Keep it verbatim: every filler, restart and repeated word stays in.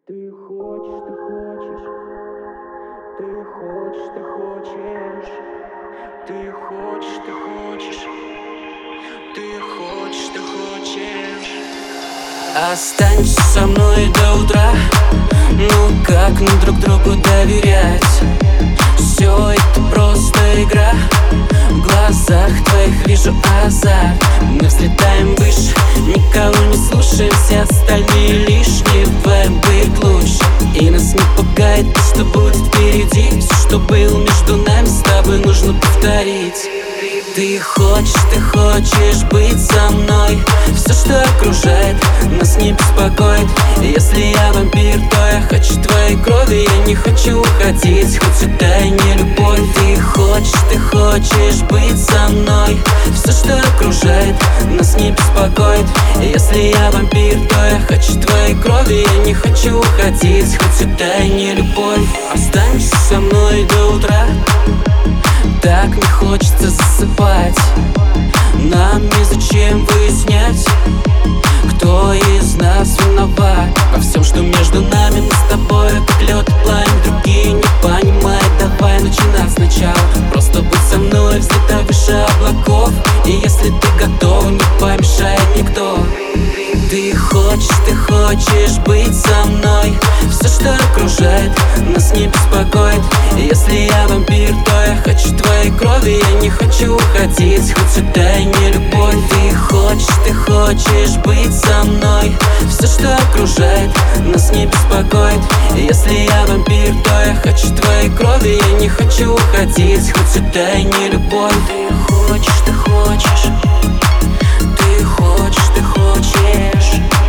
Ты хочешь, ты хочешь, ты хочешь, ты хочешь, ты хочешь, ты хочешь, ты хочешь, ты хочешь. Останься со мной до утра. Ну как нам друг другу доверять? Все это просто игра. В глазах твоих вижу азарт. Мы взлетаем выше, никого не слушаем. Все остальные лишние, вдвоем быть лучше. И нас не пугает то, что будет впереди. Все, что было между нами, с тобой нужно повторить. Ты хочешь, ты хочешь быть со мной. Все, что окружает, нас не беспокоит. Если я вампир, то я хочу твоей крови. Я не хочу уходить, хоть это и не любовь. Ты хочешь, ты хочешь быть со мной. Все, что окружает, нас не беспокоит. Если я вампир, то я хочу твоей крови. Я не хочу уходить, хоть это и не любовь. Останься со мной до утра. Так не хочется засыпать. Нам незачем выяснять, кто из нас виноват во всем, что между нами. Мы с тобой как лед и пламя, другие не понимают. Давай начинать сначала. Просто будь со мной, взлетай выше облаков. И если ты готов, не помешает никто. Ты хочешь, ты хочешь быть со мной. Все, что окружает, нас не беспокоит. Если я вампир, то я хочу твоей крови. Я не хочу уходить, хоть это и не любовь. Ты хочешь, ты хочешь быть со мной. Все, что окружает, нас не беспокоит. Если я вампир, то я хочу твоей крови. Я не хочу уходить, хоть это и не любовь. Ты хочешь, ты хочешь, ты хочешь, ты хочешь,